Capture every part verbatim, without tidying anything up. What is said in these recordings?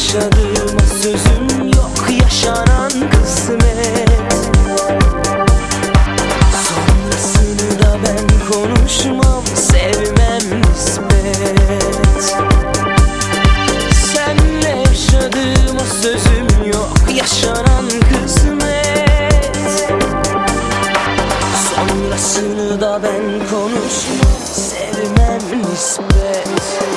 yaşadığıma sözüm yok, yaşanan kısmet. Sonrasını da ben konuşmam, sevmem nispet. Senle yaşadığıma sözüm yok, yaşanan kısmet. Sonrasını da ben konuşmam, sevmem nispet.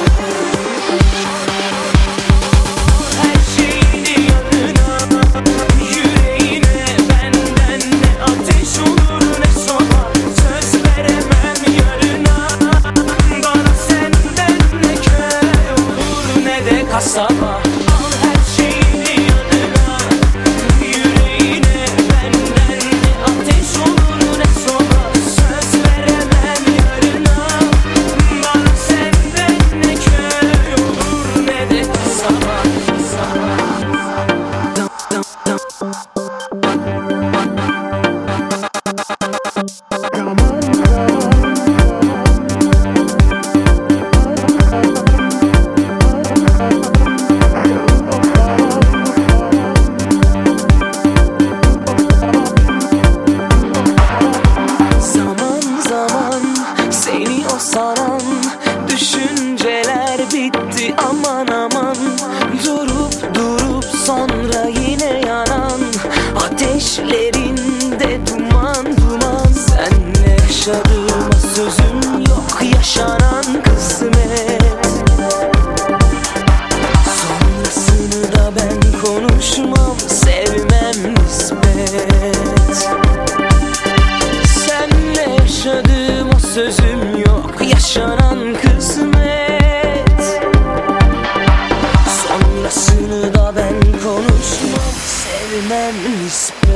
Kasaba, al her şeyini yanına, yüreğine benden ne ateş olur ne soba. Söz veremem yarına, bana senden ne köy olur ne de kasaba. Saran düşünceler bitti, aman aman. Durup durup sonra yine yanan ateşlerinde duman duman. Senle yaşadığıma sözüm yok, yaşanan kısmet. Sonrasını da ben konuşmam, sevmem nispet. Senle yaşadığıma sözüm yok, yaşanan kısmet. Sonrasını da ben konuşmam, sevmem nispet.